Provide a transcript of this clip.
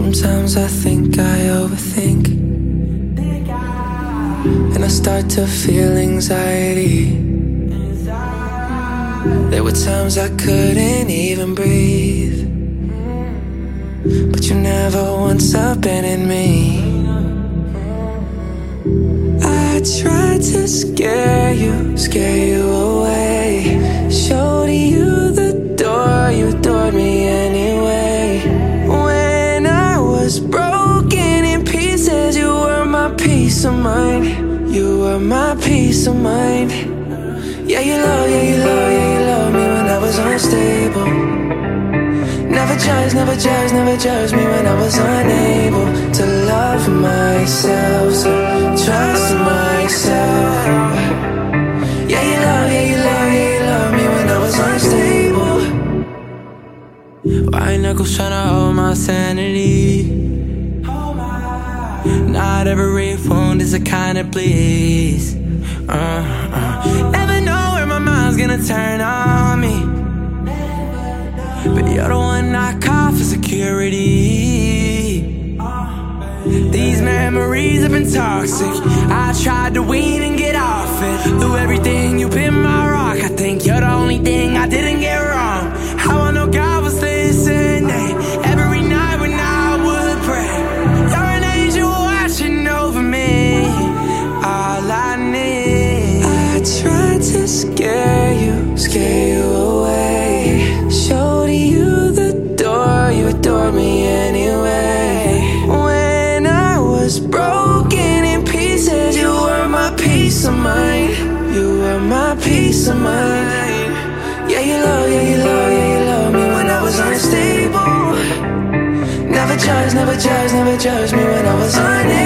Sometimes I think I overthink, and I start to feel anxiety. There were times I couldn't even breathe, but you never once abandoned me. I tried to scare you away. Showed you the door, you adored me anyway. When I was broken in pieces, you were my peace of mind. You were my peace of mind. Yeah, you love me when I was unstable. Never judged me when I was unable to love myself, so trust myself. Yeah, you love me when I was unstable. White knuckles tryna hold my sanity. Not every wound is a kind that bleeds. Never know where my mind's gonna turn on me, but you're the one I call for security. These memories have been toxic. I tried to wean and get off it. Through everything, you've been my rock. I think you're the only thing I didn't get wrong. How I know God was listening every night when I would pray. You're an angel watching over me, all I need. I tried to scare you away. Showed you the door, you adored me anyway. When I was broken in pieces, you were my peace of mind. You were my peace of mind. Yeah, you love me when I was unstable. Never judged me when I was unable